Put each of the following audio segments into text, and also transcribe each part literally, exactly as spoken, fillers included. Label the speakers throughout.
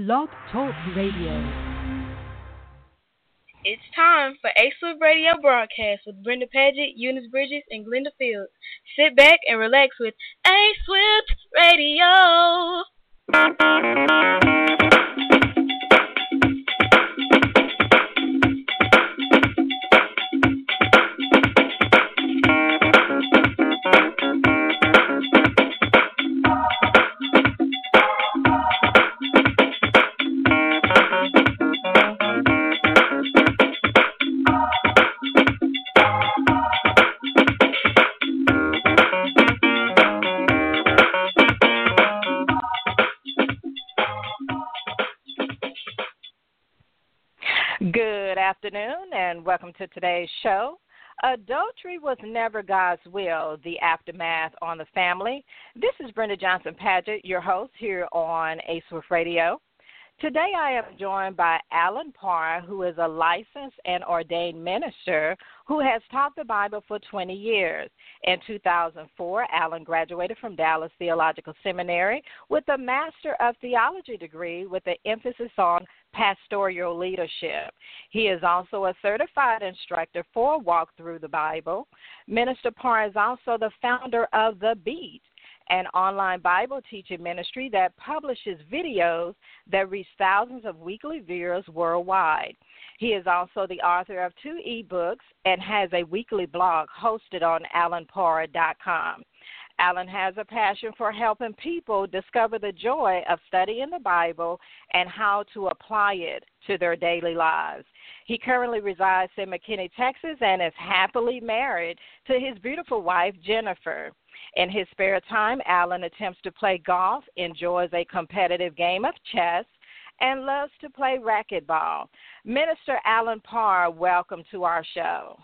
Speaker 1: Blog Talk Radio.
Speaker 2: It's time for A Swift Radio broadcast with Brenda Paget, Eunice Bridges, and Glenda Fields. Sit back and relax with A Swift Radio.
Speaker 3: Good afternoon and welcome to today's show. Adultery was never God's will, the aftermath on the family. This is Brenda Johnson Paget, your host here on A Swift Radio. Today I am joined by Alan Parr, who is a licensed and ordained minister who has taught the Bible for twenty years. In two thousand four, Alan graduated from Dallas Theological Seminary with a Master of Theology degree with an emphasis on pastoral leadership. He is also a certified instructor for Walk Through the Bible. Minister Parr is also the founder of The Beat, an online Bible teaching ministry that publishes videos that reach thousands of weekly viewers worldwide. He is also the author of two ebooks and has a weekly blog hosted on alan parr dot com. Alan has a passion for helping people discover the joy of studying the Bible and how to apply it to their daily lives. He currently resides in McKinney, Texas, and is happily married to his beautiful wife, Jennifer. In his spare time, Alan attempts to play golf, enjoys a competitive game of chess, and loves to play racquetball. Minister Alan Parr, welcome to our show.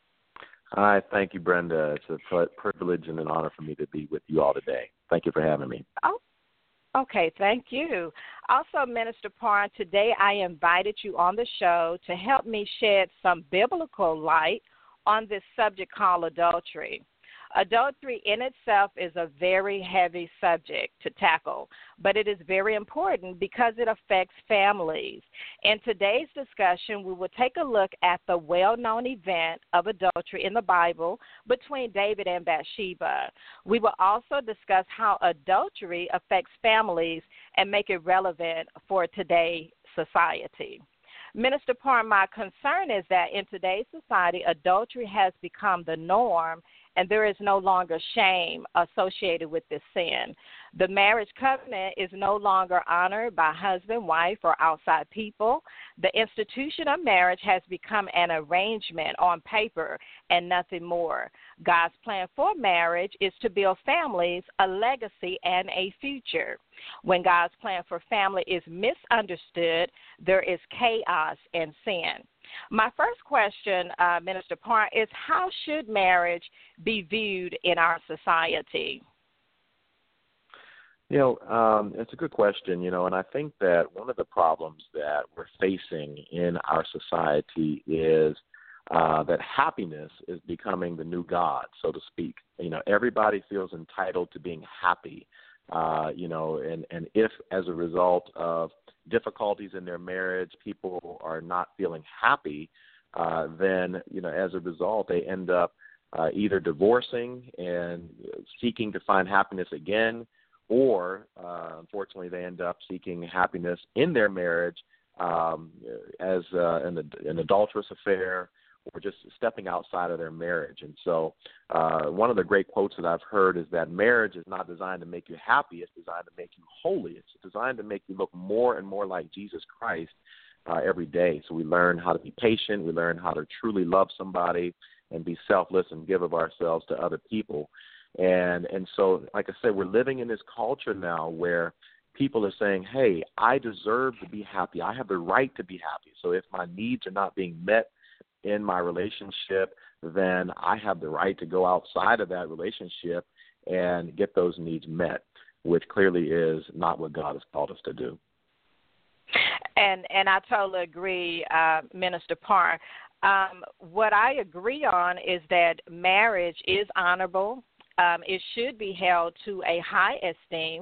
Speaker 4: Hi, thank you, Brenda. It's a privilege and an honor for me to be with you all today. Thank you for having me.
Speaker 3: Oh, okay, thank you. Also, Minister Parr, today I invited you on the show to help me shed some biblical light on this subject called adultery. Adultery in itself is a very heavy subject to tackle, but it is very important because it affects families. In today's discussion, we will take a look at the well-known event of adultery in the Bible between David and Bathsheba. We will also discuss how adultery affects families and make it relevant for today's society. Minister Parr, my concern is that in today's society, adultery has become the norm, and there is no longer shame associated with this sin. The marriage covenant is no longer honored by husband, wife, or outside people. The institution of marriage has become an arrangement on paper and nothing more. God's plan for marriage is to build families, a legacy, and a future. When God's plan for family is misunderstood, there is chaos and sin. My first question, uh, Minister Parr, is how should marriage be viewed in our society?
Speaker 4: You know, um, it's a good question, you know, and I think that one of the problems that we're facing in our society is uh, that happiness is becoming the new God, so to speak. You know, everybody feels entitled to being happy, uh, you know, and, and if as a result of difficulties in their marriage, people are not feeling happy, uh, then, you know, as a result, they end up uh, either divorcing and seeking to find happiness again, or uh, unfortunately, they end up seeking happiness in their marriage um, as uh, an, an adulterous affair, or just stepping outside of their marriage. And so uh, one of the great quotes that I've heard is that marriage is not designed to make you happy. It's designed to make you holy. It's designed to make you look more and more like Jesus Christ uh, every day. So we learn how to be patient. We learn how to truly love somebody and be selfless and give of ourselves to other people. And and so, like I said, we're living in this culture now where people are saying, hey, I deserve to be happy. I have the right to be happy. So if my needs are not being met in my relationship, then I have the right to go outside of that relationship and get those needs met, which clearly is not what God has called us to do.
Speaker 3: And and I totally agree, uh, Minister Parr. Um, what I agree on is that marriage is honorable. Um, it should be held to a high esteem.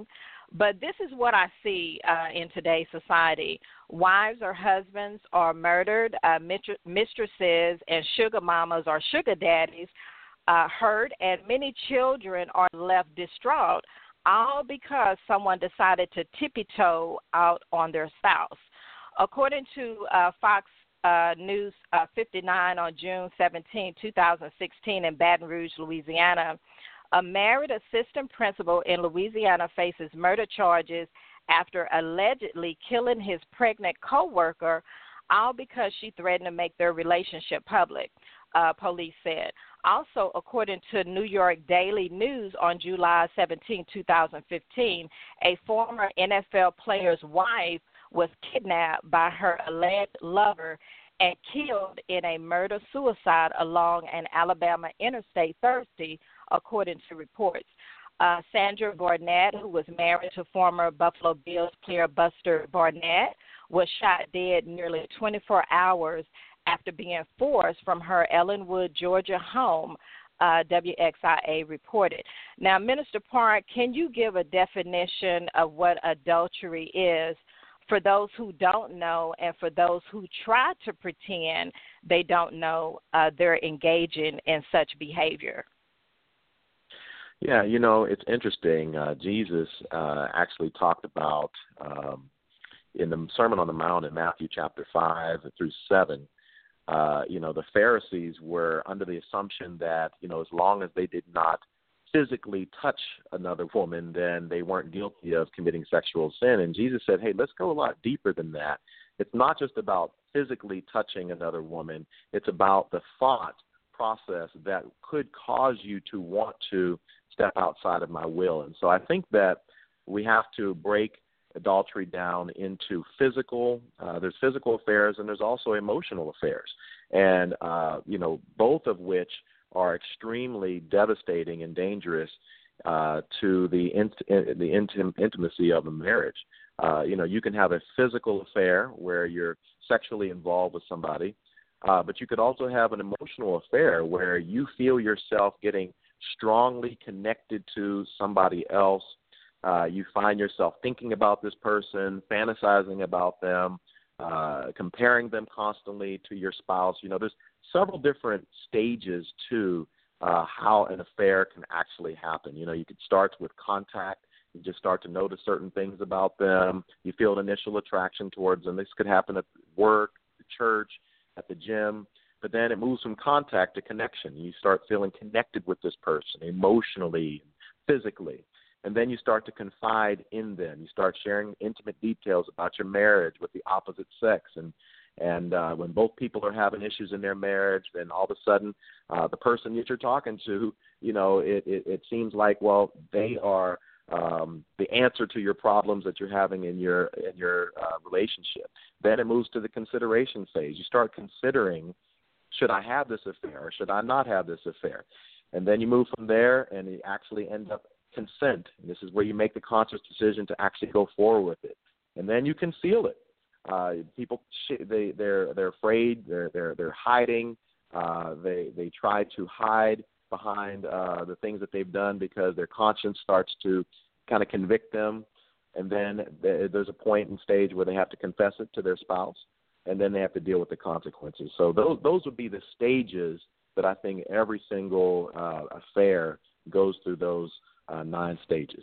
Speaker 3: But this is what I see uh, in today's society. Wives or husbands are murdered, uh, mistresses and sugar mamas or sugar daddies uh, hurt, and many children are left distraught, all because someone decided to tippy-toe out on their spouse. According to uh, Fox uh, News uh, fifty-nine on June seventeenth, twenty sixteen in Baton Rouge, Louisiana, a married assistant principal in Louisiana faces murder charges after allegedly killing his pregnant coworker, all because she threatened to make their relationship public, uh, police said. Also, according to New York Daily News on July seventeenth, twenty fifteen, a former N F L player's wife was kidnapped by her alleged lover and killed in a murder-suicide along an Alabama interstate Thursday, according to reports. Uh, Sandra Barnett, who was married to former Buffalo Bills player Buster Barnett, was shot dead nearly twenty-four hours after being forced from her Ellenwood, Georgia home, uh, W X I A reported. Now, Minister Park, can you give a definition of what adultery is for those who don't know and for those who try to pretend they don't know uh, they're engaging in such behavior?
Speaker 4: Yeah, you know, it's interesting. Uh, Jesus uh, actually talked about um, in the Sermon on the Mount in Matthew chapter five through seven, uh, you know, the Pharisees were under the assumption that, you know, as long as they did not physically touch another woman, then they weren't guilty of committing sexual sin. And Jesus said, hey, let's go a lot deeper than that. It's not just about physically touching another woman. It's about the thought process that could cause you to want to step outside of my will. And so I think that we have to break adultery down into physical, uh, there's physical affairs and there's also emotional affairs. And, uh, you know, both of which are extremely devastating and dangerous uh, to the int- the intim- intimacy of a marriage. Uh, you know, you can have a physical affair where you're sexually involved with somebody, uh, but you could also have an emotional affair where you feel yourself getting strongly connected to somebody else. Uh, you find yourself thinking about this person, fantasizing about them, uh, comparing them constantly to your spouse. You know, there's several different stages to uh, how an affair can actually happen. You know, you could start with contact. You just start to notice certain things about them. You feel an initial attraction towards them. This could happen at work, the church, at the gym. But then it moves from contact to connection. You start feeling connected with this person emotionally, physically. And then you start to confide in them. You start sharing intimate details about your marriage with the opposite sex. And and uh, when both people are having issues in their marriage, then all of a sudden uh, the person that you're talking to, you know, it, it, it seems like, well, they are um, the answer to your problems that you're having in your in your uh, relationship. Then it moves to the consideration phase. You start considering, should I have this affair or should I not have this affair? And then you move from there and you actually end up consent. And this is where you make the conscious decision to actually go forward with it. And then you conceal it. Uh, people, they, they're they're afraid. They're they're they're hiding. Uh, they they try to hide behind uh, the things that they've done because their conscience starts to kind of convict them. And then there's a point and stage where they have to confess it to their spouse, and then they have to deal with the consequences. So those those would be the stages that I think every single uh, affair goes through those uh, nine stages.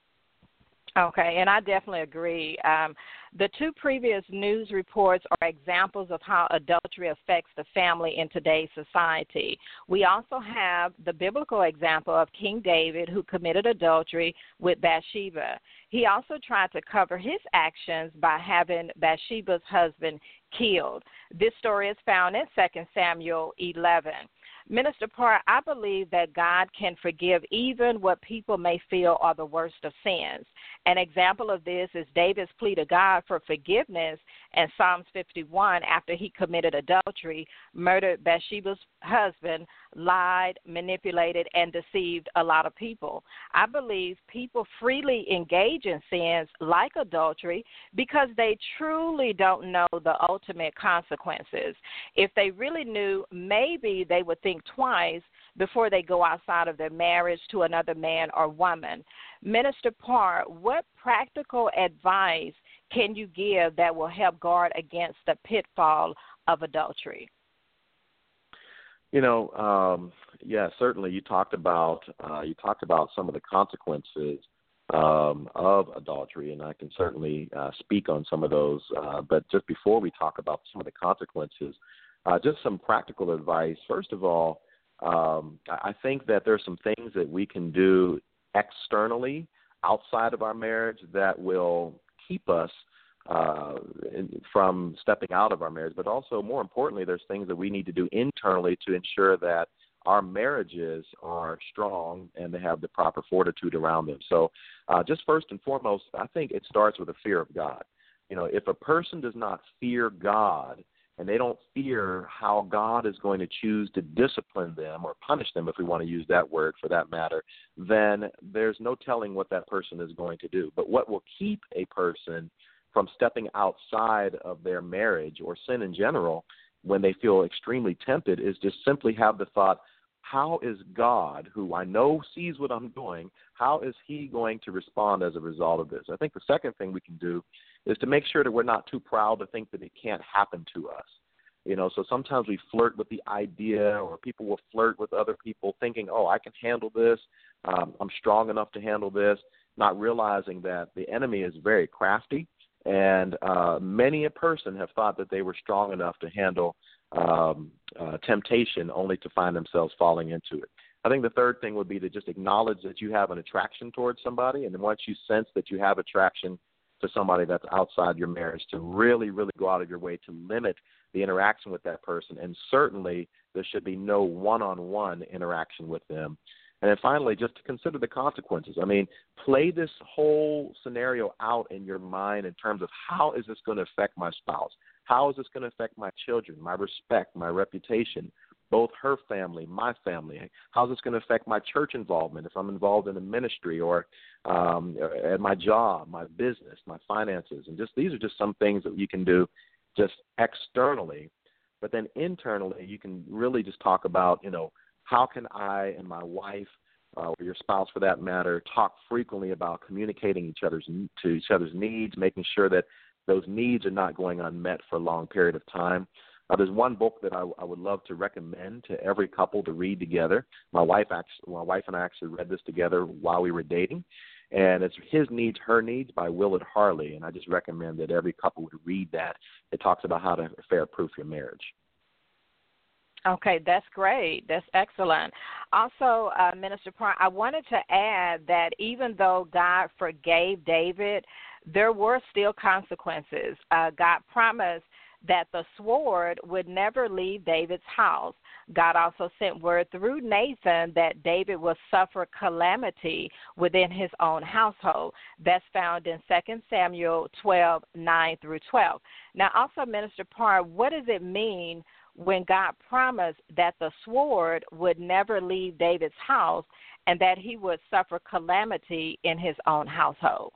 Speaker 3: Okay, and I definitely agree. Um, the two previous news reports are examples of how adultery affects the family in today's society. We also have the biblical example of King David, who committed adultery with Bathsheba. He also tried to cover his actions by having Bathsheba's husband killed. This story is found in Second Samuel eleven. Minister Parr, I believe that God can forgive even what people may feel are the worst of sins. An example of this is David's plea to God for forgiveness in Psalms fifty-one after he committed adultery, murdered Bathsheba's husband, lied, manipulated, and deceived a lot of people. I believe people freely engage in sins like adultery because they truly don't know the ultimate consequences. If they really knew, maybe they would think twice before they go outside of their marriage to another man or woman. Minister Parr, what practical advice can you give that will help guard against the pitfall of adultery?
Speaker 4: You know, um, yeah, certainly. You talked about uh, you talked about some of the consequences um, of adultery, and I can certainly uh, speak on some of those. Uh, but just before we talk about some of the consequences, uh, just some practical advice. First of all, um, I think that there are some things that we can do externally outside of our marriage that will keep us uh, in, from stepping out of our marriage. But also, more importantly, there's things that we need to do internally to ensure that our marriages are strong and they have the proper fortitude around them. So uh, just first and foremost, I think it starts with a fear of God. You know, if a person does not fear God and they don't fear how God is going to choose to discipline them or punish them, if we want to use that word for that matter, then there's no telling what that person is going to do. But what will keep a person from stepping outside of their marriage or sin in general when they feel extremely tempted is just simply have the thought, how is God, who I know sees what I'm doing, how is he going to respond as a result of this? I think the second thing we can do is to make sure that we're not too proud to think that it can't happen to us. You know, so sometimes we flirt with the idea, or people will flirt with other people thinking, oh, I can handle this, um, I'm strong enough to handle this, not realizing that the enemy is very crafty. And uh, many a person have thought that they were strong enough to handle um, uh, temptation only to find themselves falling into it. I think the third thing would be to just acknowledge that you have an attraction towards somebody. And then once you sense that you have attraction to somebody that's outside your marriage, to really, really go out of your way to limit the interaction with that person. And certainly there should be no one-on-one interaction with them. And then finally, just to consider the consequences. I mean, play this whole scenario out in your mind in terms of how is this going to affect my spouse? How is this going to affect my children, my respect, my reputation, both her family, my family? How is this going to affect my church involvement if I'm involved in a ministry or um, at my job, my business, my finances? And just these are just some things that you can do just externally. But then internally, you can really just talk about, you know, how can I and my wife, uh, or your spouse for that matter, talk frequently about communicating each other's to each other's needs, making sure that those needs are not going unmet for a long period of time. Uh, there's one book that I, I would love to recommend to every couple to read together. My wife actually, my wife and I actually read this together while we were dating, and it's His Needs, Her Needs by Willard Harley, and I just recommend that every couple would read that. It talks about how to affair-proof your marriage.
Speaker 3: Okay, that's great. That's excellent. Also, uh, Minister Parr, I wanted to add that even though God forgave David, there were still consequences. Uh, God promised that the sword would never leave David's house. God also sent word through Nathan that David will suffer calamity within his own household. That's found in Second Samuel twelve, nine through twelve. Now, also, Minister Parr, what does it mean when God promised that the sword would never leave David's house and that he would suffer calamity in his own household?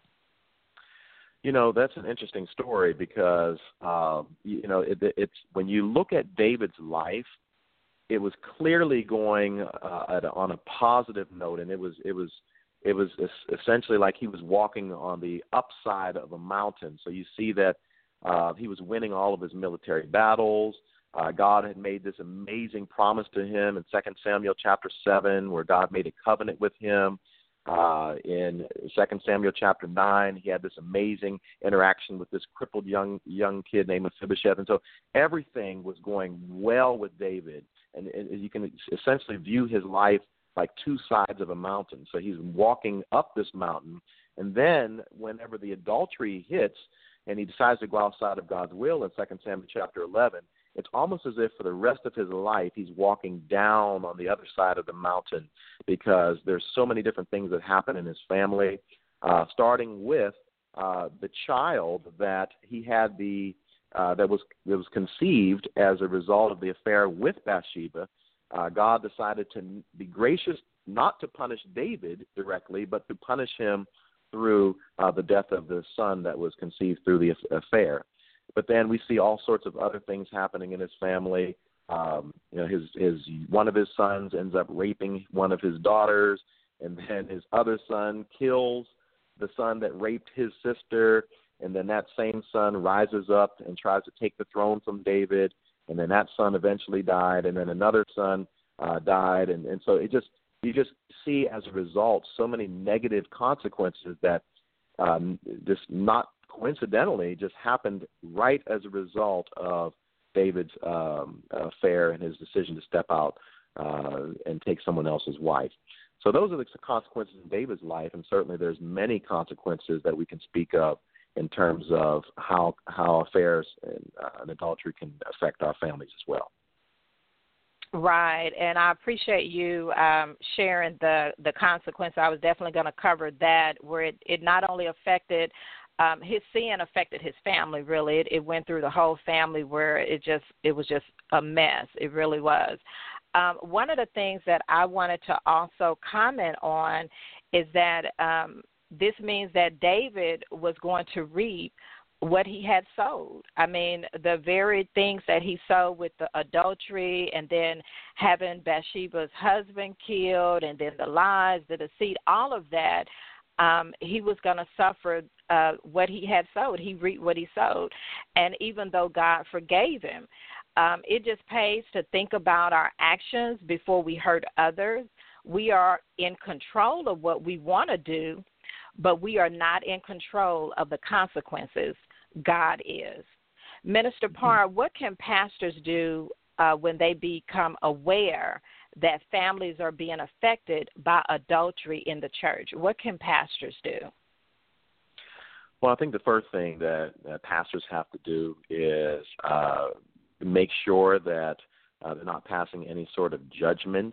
Speaker 4: You know, that's an interesting story because, um, you know, it, it's when you look at David's life, it was clearly going uh, at a, on a positive note, and it was it was it was essentially like he was walking on the upside of a mountain. So you see that uh, he was winning all of his military battles. Uh, God had made this amazing promise to him in Second Samuel chapter seven, where God made a covenant with him. Uh, in Second Samuel chapter nine, he had this amazing interaction with this crippled young young kid named Mephibosheth. And so everything was going well with David. And, and you can essentially view his life like two sides of a mountain. So he's walking up this mountain. And then whenever the adultery hits and he decides to go outside of God's will in Second Samuel chapter eleven, it's almost as if for the rest of his life he's walking down on the other side of the mountain because there's so many different things that happen in his family, uh, starting with uh, the child that he had the uh, that was that was conceived as a result of the affair with Bathsheba. Uh, God decided to be gracious, not to punish David directly, but to punish him through uh, the death of the son that was conceived through the affair. But then we see all sorts of other things happening in his family. Um, you know, his his one of his sons ends up raping one of his daughters. and then his other son kills the son that raped his sister, and then that same son rises up and tries to take the throne from David, and then that son eventually died, and then another son uh, died, and, and so it just you just see as a result so many negative consequences that um, just not coincidentally just happened right as a result of David's um, affair and his decision to step out uh, and take someone else's wife. So those are the consequences in David's life, and certainly there's many consequences that we can speak of in terms of how how affairs and, uh, and adultery can affect our families as well.
Speaker 3: Right, and I appreciate you um, sharing the, the consequence. I was definitely going to cover that, where it, it not only affected um, his sin, affected his family. Really, it, it went through the whole family, where it just it was just a mess. It really was. Um, one of the things that I wanted to also comment on is that um, this means that David was going to reap what he had sowed. I mean, the very things that he sowed with the adultery, and then having Bathsheba's husband killed, and then the lies, the deceit, all of that, um, he was going to suffer uh, what he had sowed. He reaped what he sowed. And even though God forgave him, um, it just pays to think about our actions before we hurt others. We are in control of what we want to do, but we are not in control of the consequences. God is. Minister Parr, what can pastors do uh, when they become aware that families are being affected by adultery in the church? What can pastors do?
Speaker 4: Well, I think the first thing that uh, pastors have to do is uh, make sure that uh, they're not passing any sort of judgment,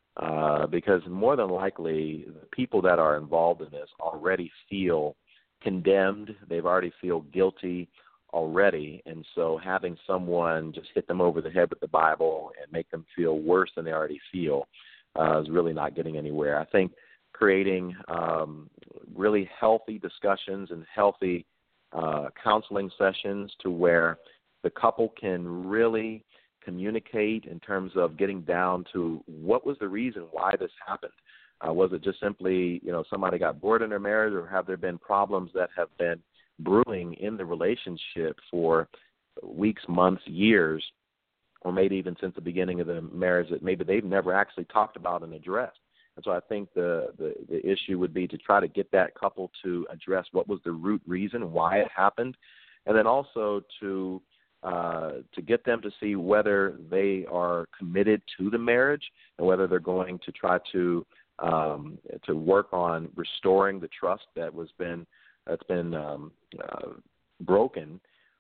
Speaker 4: uh, because more than likely the people that are involved in this already feel condemned. They've already feel guilty already, and so having someone just hit them over the head with the Bible and make them feel worse than they already feel uh, is really not getting anywhere. I think creating um, really healthy discussions and healthy uh, counseling sessions to where the couple can really communicate in terms of getting down to what was the reason why this happened. Uh, was it just simply, you know, somebody got bored in their marriage, or have there been problems that have been brewing in the relationship for weeks, months, years, or maybe even since the beginning of the marriage that maybe they've never actually talked about and addressed? And so I think the, the, the issue would be to try to get that couple to address what was the root reason why it happened, and then also to uh, to get them to see whether they are committed to the marriage and whether they're going to try to Um, to work on restoring the trust that was been that's been um, uh, broken,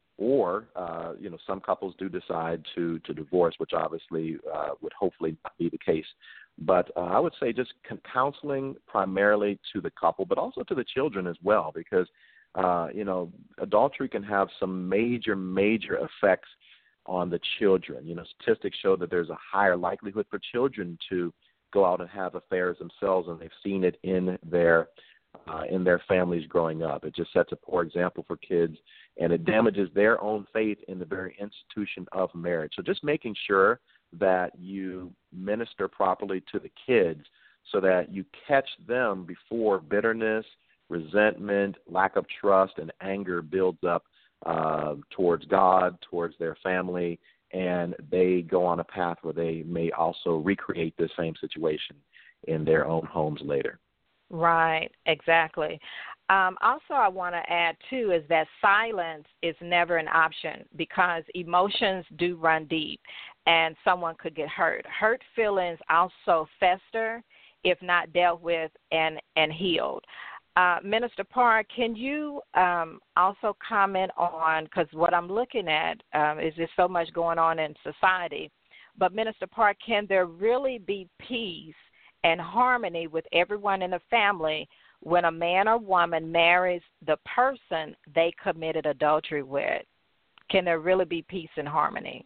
Speaker 4: or uh, you know, some couples do decide to to divorce, which obviously uh, would hopefully not be the case. But uh, I would say just counseling primarily to the couple, but also to the children as well, because uh, you know, adultery can have some major major effects on the children. You know, statistics show that there's a higher likelihood for children to go out and have affairs themselves, and they've seen it in their uh, in their families growing up. It just sets a poor example for kids, and it damages their own faith in the very institution of marriage. So just making sure that you minister properly to the kids so that you catch them before bitterness, resentment, lack of trust, and anger builds up uh, towards God, towards their family, and they go on a path where they may also recreate the same situation in their own homes later.
Speaker 3: Right, exactly. Um, also, I want to add, too, is that silence is never an option, because emotions do run deep, and someone could get hurt. Hurt feelings also fester if not dealt with and, and healed. Uh, Minister Parr, can you um, also comment on, because what I'm looking at um, is there's so much going on in society, but Minister Parr, can there really be peace and harmony with everyone in the family when a man or woman marries the person they committed adultery with? Can there really be peace and harmony?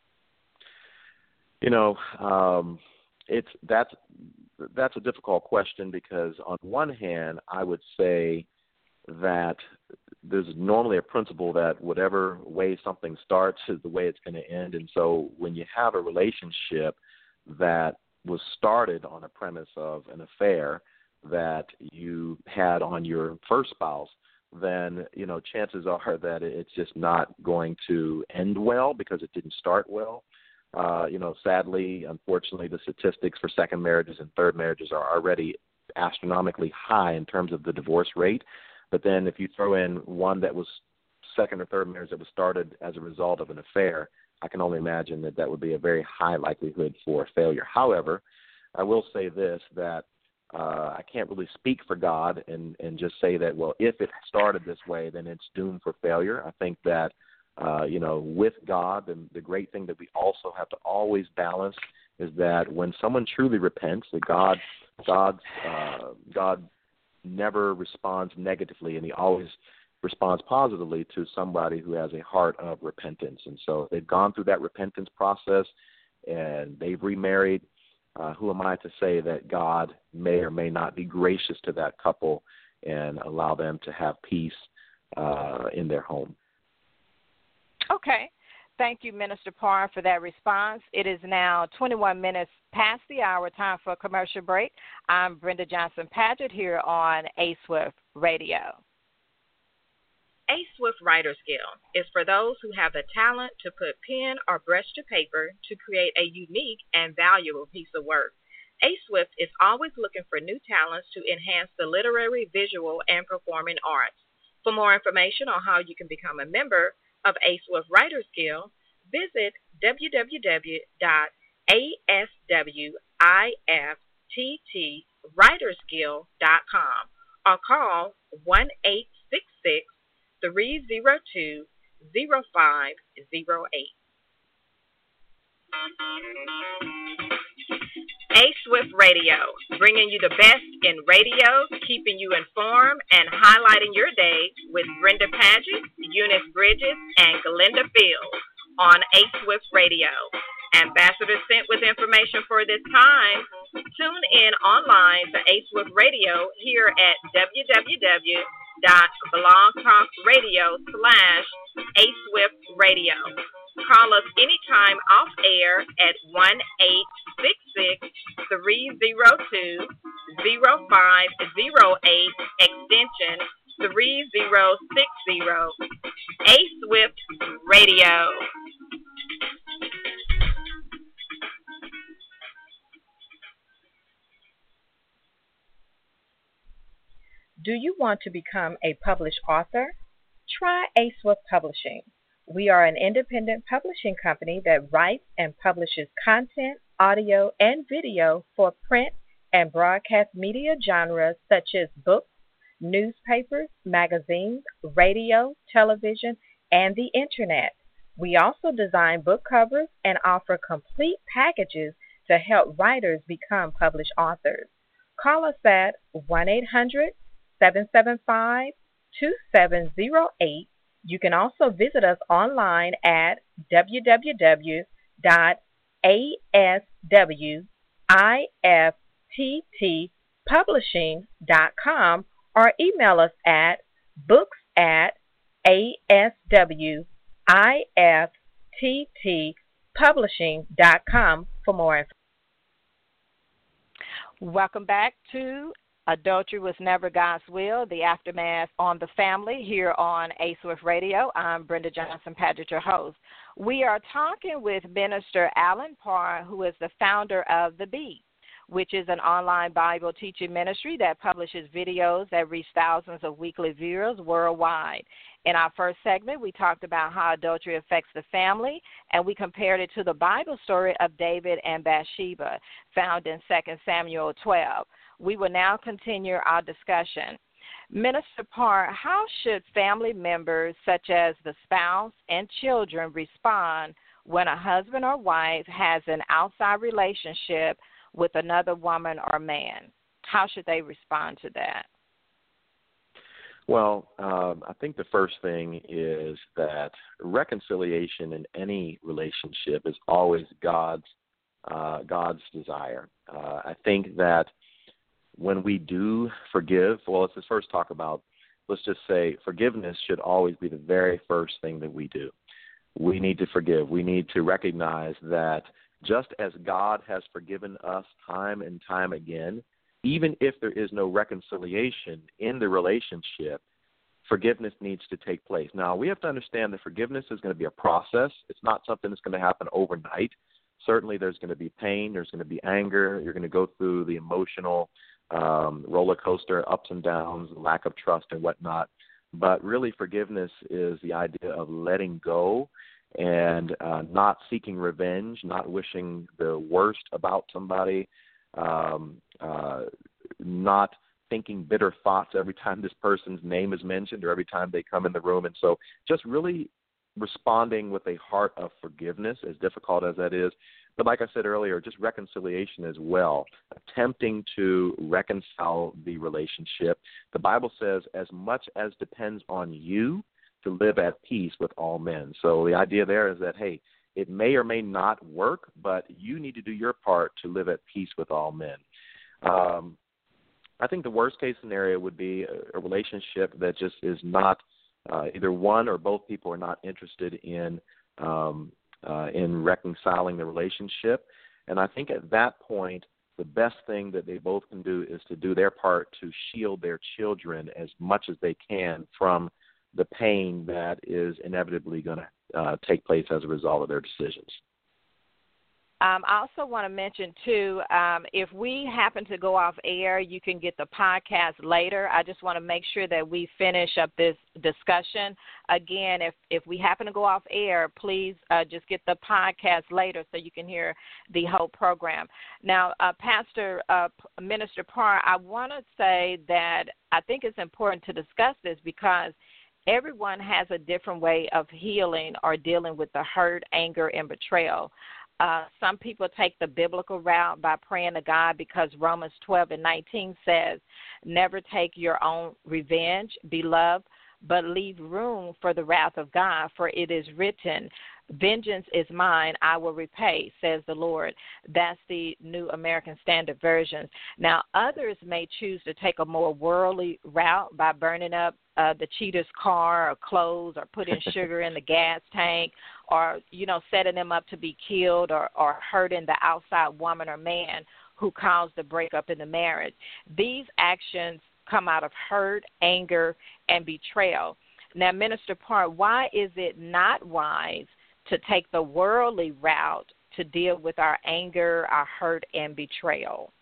Speaker 4: You know, um, it's that's that's a difficult question, because on one hand, I would say that there's normally a principle that whatever way something starts is the way it's going to end. And so when you have a relationship that was started on a premise of an affair, that you had on your first spouse, then, you know, chances are that it's just not going to end well because it didn't start well. Uh, you know, sadly, unfortunately, the statistics for second marriages and third marriages are already astronomically high in terms of the divorce rate. But then if you throw in one that was second or third marriage that was started as a result of an affair, I can only imagine that that would be a very high likelihood for failure. However, I will say this, that uh, I can't really speak for God and, and just say that, well, if it started this way, then it's doomed for failure. I think that, uh, you know, with God, the, the great thing that we also have to always balance is that when someone truly repents, that God, God, uh, God never responds negatively, and he always responds positively to somebody who has a heart of repentance. And so if they've gone through that repentance process and they've remarried, uh, who am I to say that God may or may not be gracious to that couple and allow them to have peace uh, in their home?
Speaker 3: Okay. Thank you, Minister Parr, for that response. It is now twenty-one minutes past the hour, time for a commercial break. I'm Brenda Johnson-Paget here on A-Swift Radio.
Speaker 1: A-Swift Writer's Guild is for those who have the talent to put pen or brush to paper to create a unique and valuable piece of work. A-Swift is always looking for new talents to enhance the literary, visual, and performing arts. For more information on how you can become a member of A-Swift Writer's Guild, visit w w w dot a s w i f t t writers guild dot com or call one eight six six, three zero two, zero five zero eight. A-Swift Radio, bringing you the best in radio, keeping you informed, and highlighting your day with Brenda Paget, Eunice Bridges, and Glenda Fields on A-Swift Radio. Ambassador sent with information for this time. Tune in online to A-Swift Radio here at w w w dot blog talk radio slash A-Swift Radio. Call us anytime off air at one eight six six, three zero two, zero five zero eight, extension three zero six zero. A-Swift Radio.
Speaker 3: Do you want to become a published author? Try A-Swift Publishing. We are an independent publishing company that writes and publishes content, audio, and video for print and broadcast media genres such as books, newspapers, magazines, radio, television, and the Internet. We also design book covers and offer complete packages to help writers become published authors. Call us at one eight hundred, seven seven five, two seven zero eight. You can also visit us online at w w w dot a s w i f t t publishing dot com or email us at books at a s w i f t t publishing dot com for more information. Welcome back to Adultery Was Never God's Will, the aftermath on the family here on A-Swift Radio. I'm Brenda Johnson-Paget, your host. We are talking with Minister Alan Parr, who is the founder of The Beat, which is an online Bible teaching ministry that publishes videos that reach thousands of weekly viewers worldwide. In our first segment, we talked about how adultery affects the family, and we compared it to the Bible story of David and Bathsheba, found in Second Samuel twelve. We will now continue our discussion. Minister Parr, how should family members such as the spouse and children respond when a husband or wife has an outside relationship with another woman or man? How should they respond to that?
Speaker 4: Well, um, I think the first thing is that reconciliation in any relationship is always God's uh, God's desire. Uh, I think that when we do forgive, well, let's just first talk about, let's just say forgiveness should always be the very first thing that we do. We need to forgive. We need to recognize that just as God has forgiven us time and time again, even if there is no reconciliation in the relationship, forgiveness needs to take place. Now, we have to understand that forgiveness is going to be a process. It's not something that's going to happen overnight. Certainly there's going to be pain. There's going to be anger. You're going to go through the emotional um, roller coaster, ups and downs, lack of trust and whatnot. But really forgiveness is the idea of letting go and uh, not seeking revenge, not wishing the worst about somebody, um, uh, not thinking bitter thoughts every time this person's name is mentioned or every time they come in the room. And so just really responding with a heart of forgiveness, as difficult as that is. But like I said earlier, just reconciliation as well, attempting to reconcile the relationship. The Bible says, as much as depends on you, to live at peace with all men. So the idea there is that, hey, it may or may not work, but you need to do your part to live at peace with all men. Um, I think the worst case scenario would be a, a relationship that just is not, uh, either one or both people are not interested in um, uh, in reconciling the relationship. And I think at that point, the best thing that they both can do is to do their part to shield their children as much as they can from the pain that is inevitably going to uh, take place as a result of their decisions.
Speaker 3: Um, I also want to mention, too, um, if we happen to go off air, you can get the podcast later. I just want to make sure that we finish up this discussion. Again, if, if we happen to go off air, please uh, just get the podcast later so you can hear the whole program. Now, uh, Pastor uh, Minister Parr, I want to say that I think it's important to discuss this because everyone has a different way of healing or dealing with the hurt, anger, and betrayal. Uh, some people take the biblical route by praying to God because Romans twelve and nineteen says, never take your own revenge, beloved, but leave room for the wrath of God, for it is written, vengeance is mine, I will repay, says the Lord. That's the New American Standard Version. Now, others may choose to take a more worldly route by burning up uh, the cheater's car or clothes or putting sugar in the gas tank or, you know, setting them up to be killed or, or hurting the outside woman or man who caused the breakup in the marriage. These actions come out of hurt, anger, and betrayal. Now, Minister Parr, why is it not wise to take the worldly route to deal with our anger, our hurt, and betrayal?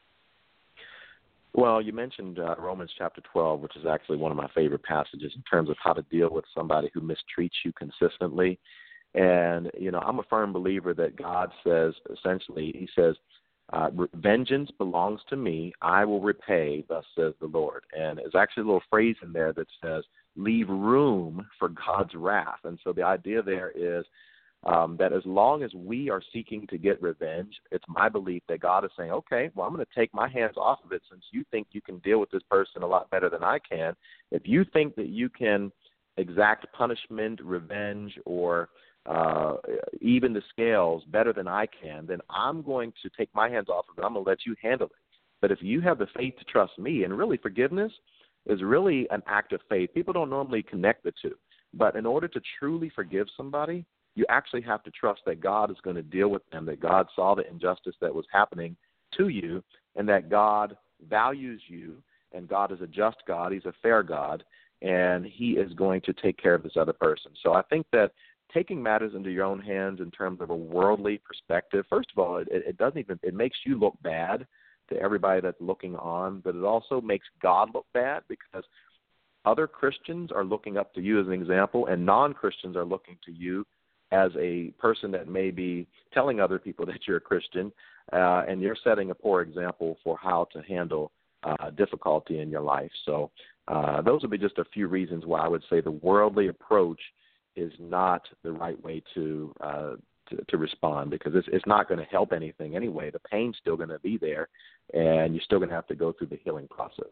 Speaker 4: Well, you mentioned uh, Romans chapter twelve, which is actually one of my favorite passages in terms of how to deal with somebody who mistreats you consistently. And, you know, I'm a firm believer that God says, essentially, he says, uh, vengeance belongs to me, I will repay, thus says the Lord. And there's actually a little phrase in there that says, leave room for God's wrath. And so the idea there is um, that as long as we are seeking to get revenge, it's my belief that God is saying, okay, well, I'm going to take my hands off of it since you think you can deal with this person a lot better than I can. If you think that you can exact punishment, revenge, or uh, even the scales better than I can, then I'm going to take my hands off of it. I'm going to let you handle it. But if you have the faith to trust me, and really forgiveness is really an act of faith. People don't normally connect the two. But in order to truly forgive somebody, you actually have to trust that God is going to deal with them, that God saw the injustice that was happening to you, and that God values you, and God is a just God. He's a fair God, and he is going to take care of this other person. So I think that taking matters into your own hands in terms of a worldly perspective, first of all, it, it doesn't even, it makes you look bad to everybody that's looking on, but it also makes God look bad because other Christians are looking up to you as an example, and non-Christians are looking to you as a person that may be telling other people that you're a Christian, uh, and you're setting a poor example for how to handle uh, difficulty in your life. So uh, those would be just a few reasons why I would say the worldly approach is not the right way to uh, to, to respond, because it's, it's not going to help anything anyway. The pain's still going to be there, and you're still going to have to go through the healing process.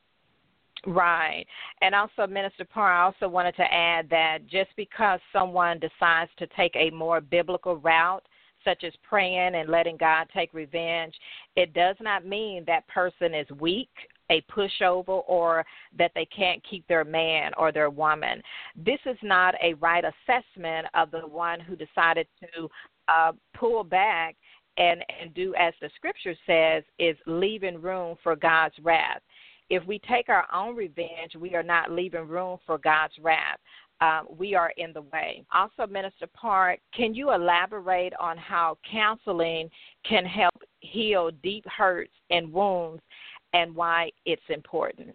Speaker 3: Right. And also, Minister Parr, I also wanted to add that just because someone decides to take a more biblical route, such as praying and letting God take revenge, it does not mean that person is weak, a pushover, or that they can't keep their man or their woman. This is not a right assessment of the one who decided to uh, pull back and, and do as the scripture says, is leaving room for God's wrath. If we take our own revenge, we are not leaving room for God's wrath. Um, we are in the way. Also, Minister Parr, can you elaborate on how counseling can help heal deep hurts and wounds and why it's important?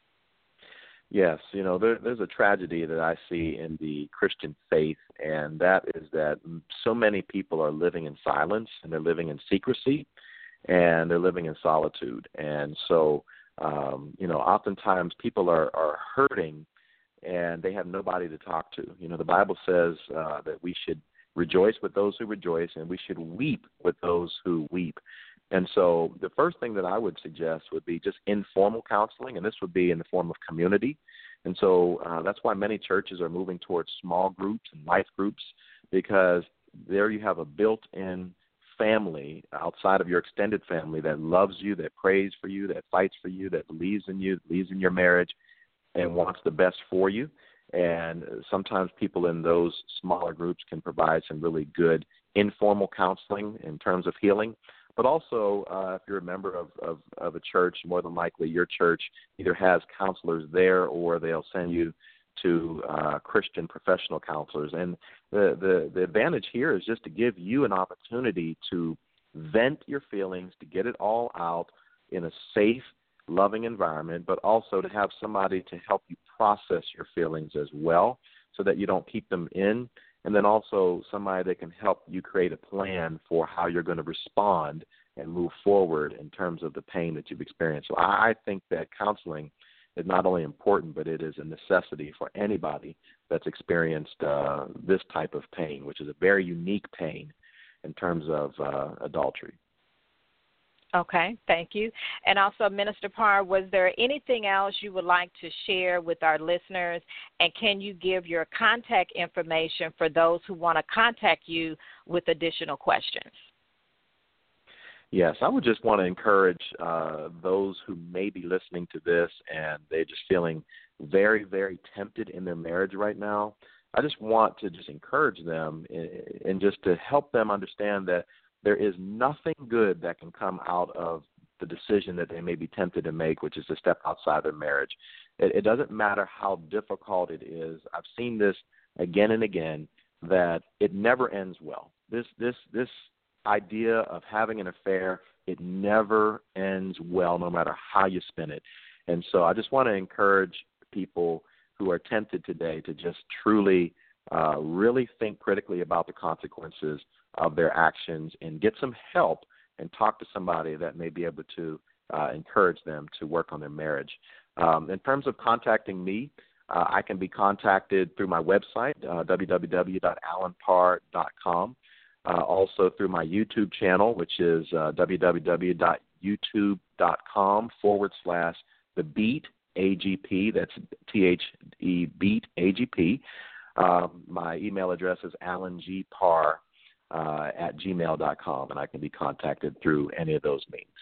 Speaker 4: Yes, you know, there, there's a tragedy that I see in the Christian faith, and that is that so many people are living in silence, and they're living in secrecy, and they're living in solitude. And so, um, you know, oftentimes people are, are hurting, and they have nobody to talk to. You know, the Bible says uh, that we should rejoice with those who rejoice, and we should weep with those who weep. And so the first thing that I would suggest would be just informal counseling, and this would be in the form of community. And so uh, that's why many churches are moving towards small groups and life groups, because there you have a built-in family outside of your extended family that loves you, that prays for you, that fights for you, that believes in you, believes in your marriage, and wants the best for you. And sometimes people in those smaller groups can provide some really good informal counseling in terms of healing. But also, uh, if you're a member of, of, of a church, more than likely your church either has counselors there or they'll send you to uh, Christian professional counselors. And the, the, the advantage here is just to give you an opportunity to vent your feelings, to get it all out in a safe, loving environment, but also to have somebody to help you process your feelings as well so that you don't keep them in. And then also somebody that can help you create a plan for how you're going to respond and move forward in terms of the pain that you've experienced. So I think that counseling is not only important, but it is a necessity for anybody that's experienced uh, this type of pain, which is a very unique pain in terms of uh, adultery.
Speaker 3: Okay, thank you. And also, Minister Parr, was there anything else you would like to share with our listeners? And can you give your contact information for those who want to contact you with additional questions?
Speaker 4: Yes, I would just want to encourage uh, those who may be listening to this and they're just feeling very, very tempted in their marriage right now. I just want to just encourage them and just to help them understand that there is nothing good that can come out of the decision that they may be tempted to make, which is to step outside their marriage. It, it doesn't matter how difficult it is. I've seen this again and again, that it never ends well. This this this idea of having an affair, it never ends well, no matter how you spin it. And so I just want to encourage people who are tempted today to just truly uh, really think critically about the consequences of their actions and get some help and talk to somebody that may be able to uh, encourage them to work on their marriage. Um, in terms of contacting me, uh, I can be contacted through my website, uh, w w w dot alan parr dot com, uh, also through my YouTube channel, which is uh, w w w dot youtube dot com forward slash the beat A G P. That's T H E beat A G P. Uh, my email address is alan g parr Uh, at gmail dot com, and I can be contacted through any of those means.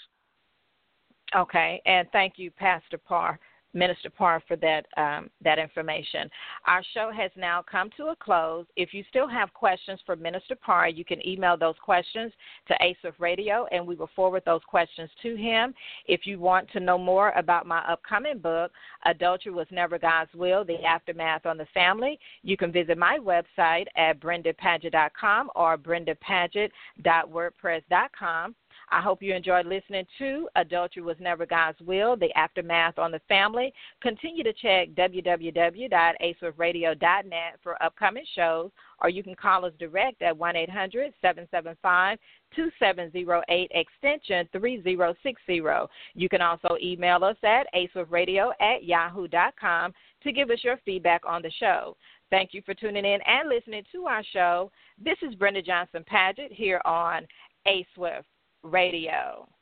Speaker 3: Okay, and thank you, Pastor Parr, Minister Parr, for that um, that information. Our show has now come to a close. If you still have questions for Minister Parr, you can email those questions to A S W F Radio, and we will forward those questions to him. If you want to know more about my upcoming book, Adultery Was Never God's Will, The Aftermath on the Family, you can visit my website at brenda padgett dot com or brenda padgett dot wordpress dot com. I hope you enjoyed listening to Adultery Was Never God's Will, The Aftermath on the Family. Continue to check w w w dot a s w f radio dot net for upcoming shows, or you can call us direct at one eight hundred seven seven five two seven zero eight, extension three zero six zero. You can also email us at a s w f radio at yahoo dot com to give us your feedback on the show. Thank you for tuning in and listening to our show. This is Brenda Johnson Padgett here on A S W F Radio.